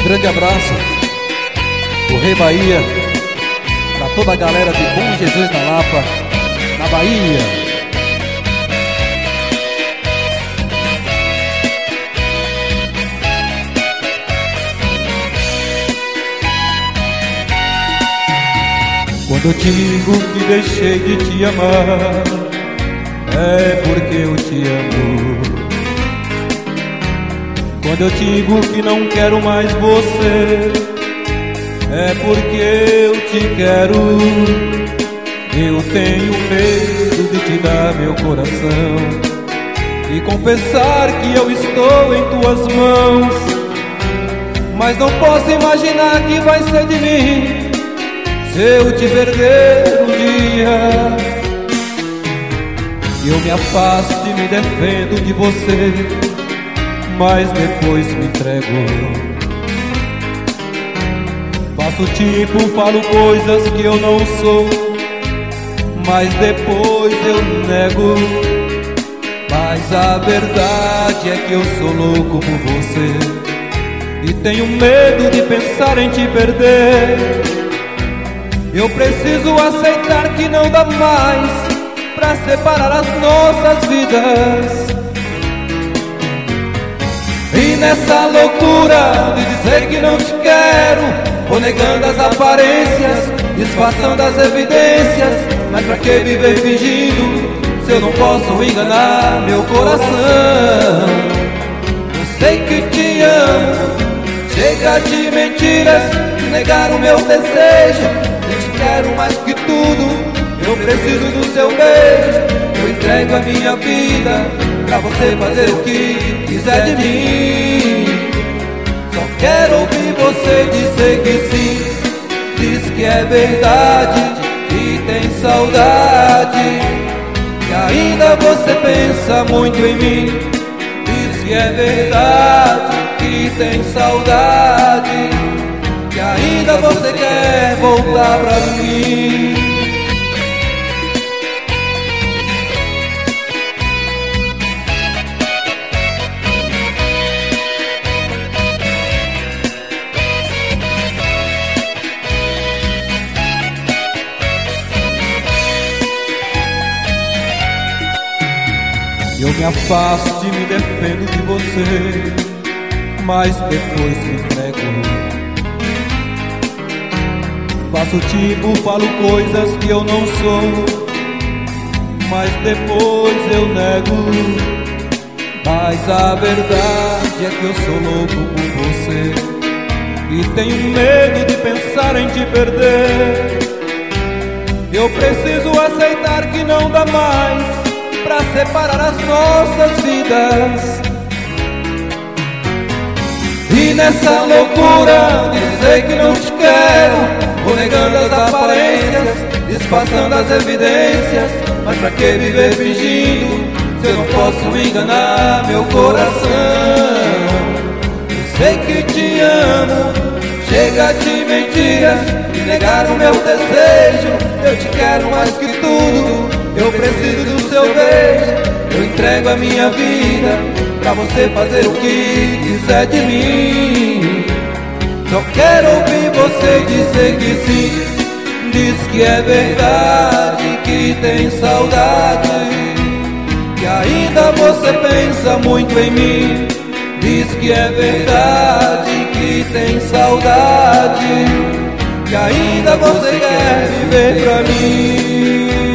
grande abraço do Rei Bahia para toda a galera de Bom Jesus na Lapa, na Bahia. Quando eu digo que deixei de te amar, é porque eu te amo. Quando eu digo que não quero mais você, é porque eu te quero. Eu tenho medo de te dar meu coração e confessar que eu estou em tuas mãos, mas não posso imaginar que vai ser de mim se eu te perder um dia. Eu me afasto e me defendo de você, mas depois me entrego. Faço tipo, falo coisas que eu não sou, mas depois eu nego. Mas a verdade é que eu sou louco por você e tenho medo de pensar em te perder. Eu preciso aceitar que não dá mais pra separar as nossas vidas. E nessa loucura de dizer que não te quero, vou negando as aparências, disfarçando as evidências. Mas pra que viver fingindo se eu não posso enganar meu coração? Eu sei que te amo, chega de mentiras, de negar o meu desejo. Eu te quero mais que tudo, eu preciso do seu beijo. Eu entrego a minha vida pra você fazer o que quiser de mim. Só quero ouvir você dizer que sim. Diz que é verdade, que tem saudade, que ainda você pensa muito em mim. Diz que é verdade, que tem saudade, que ainda você quer voltar pra mim. Eu me afasto e me defendo de você, mas depois me entrego. Faço tipo, falo coisas que eu não sou, mas depois eu nego. Mas a verdade é que eu sou louco por você e tenho medo de pensar em te perder. Eu preciso aceitar que não dá mais pra separar as nossas vidas. E nessa loucura de dizer que não te quero, vou negando as aparências, disfarçando as evidências. Mas pra que viver fingindo se eu não posso enganar meu coração? Eu sei que te amo, chega de mentiras, de negar o meu desejo. Eu te quero mais que tudo, eu preciso do seu beijo. Eu entrego a minha vida pra você fazer o que quiser de mim. Só quero ouvir você dizer que sim. Diz que é verdade, que tem saudade, que ainda você pensa muito em mim. Diz que é verdade, que tem saudade, que ainda você quer viver pra mim.